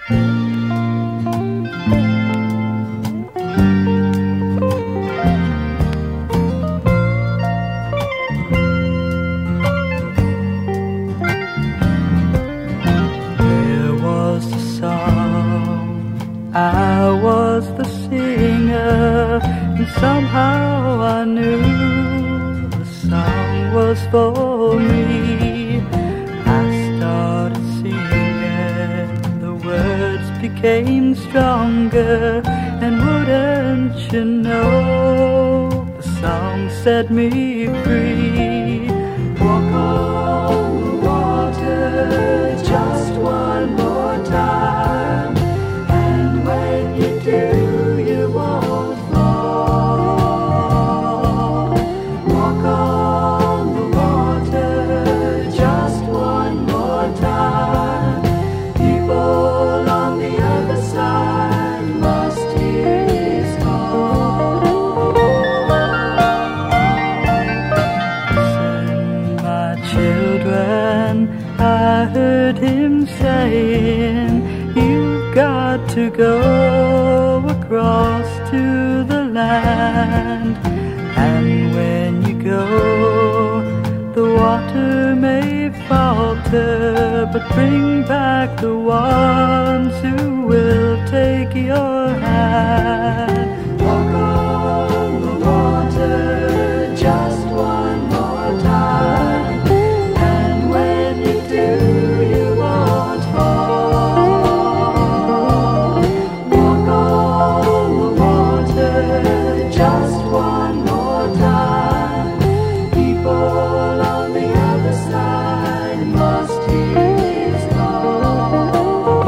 There was the song, I was the singer, and somehow I knew the song was for me. I started singing, the words became stronger, and wouldn't you know, the song set me free. Walk on the water just one more time, and when you do, you won't fall. Walk on the water just one more time. People on the other side must hear his call. Listen, my children, I heard him saying, you've got to go across to the land. And when you go, the water may falter, but bring back the ones who will take your hand. Walk on the water just one more time, and when you do, you won't fall. Walk on the water just one more time. People on the other side must hear his call.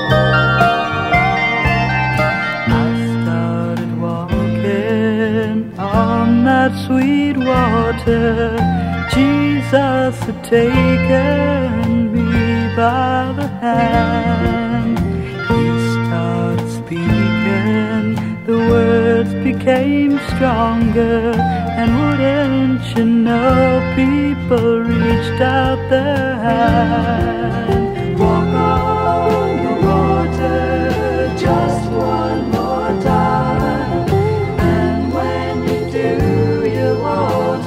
I started walking on that sweet water. Jesus had taken me by the hand. He started speaking, the words became stronger, and wouldn't you know, people reached out their hand. Walk on the water just one more time, and when you do, you won't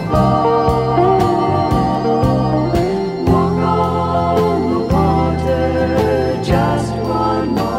fall. Walk on the water just one more